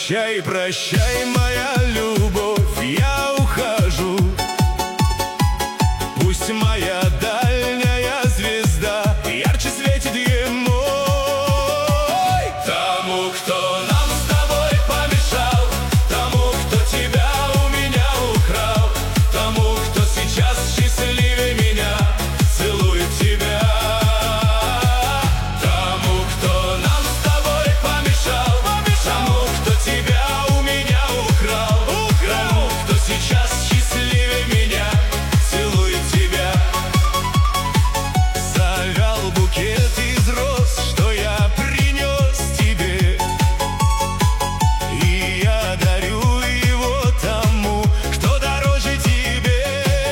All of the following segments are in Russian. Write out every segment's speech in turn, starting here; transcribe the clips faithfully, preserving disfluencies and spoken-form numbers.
Прощай, прощай, моя любовь, я ухожу. Пусть моя дальняя звезда ярче светит ему. Тому, кто нам с тобой помешал, тому, кто тебя у меня украл, тому, кто сейчас счастливее меня целует тебя. Тому, кто нам с тобой помешал, тому, кто тебя у меня украл, тому, кто сейчас счастливее меня целует тебя. Завял букет из роз, что я принес тебе, и я дарю его тому, кто дороже тебе.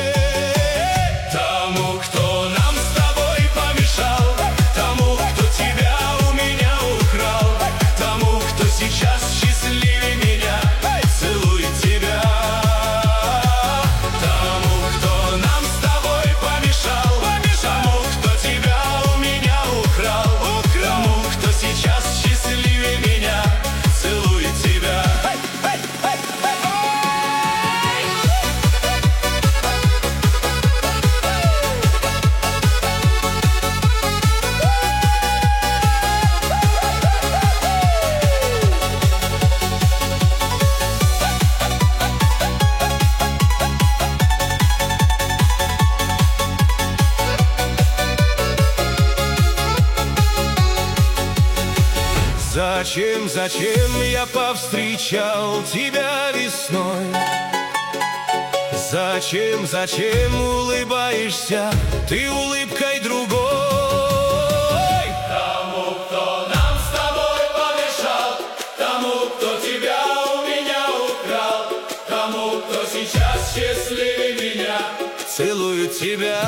Тому, кто нам с тобой помешал, тому, кто тебя у меня украл, тому, кто сейчас счастливее меня целует тебя. Тому, кто нам с тобой помешал, тому, кто тебя у меня украл, тому, кто сейчас счастливее меня целует тебя. Зачем, зачем я повстречал тебя весной? Зачем, зачем улыбаешься ты улыбкой другой? Тому, кто нам с тобой помешал, тому, кто тебя у меня украл, тому, кто сейчас счастливее меня целует тебя.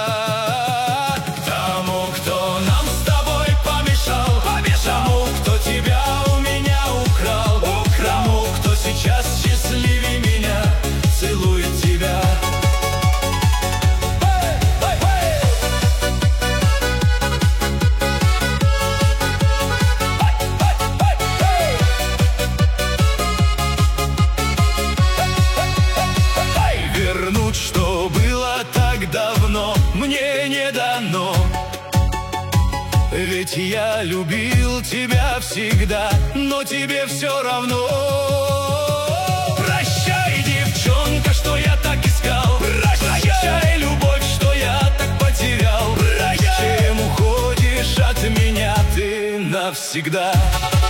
Тому, кто нам с тобой помешал, тому, кто тебя у меня украл, тому, кто сейчас счастливее меня целует тебя. Вернуть, что было так давно, мне не дано. Ведь я любил тебя всегда, но тебе все равно. Прощай, девчонка, что я так искал, прощай, любовь, что я так потерял. Прощай, зачем уходишь от меня ты навсегда?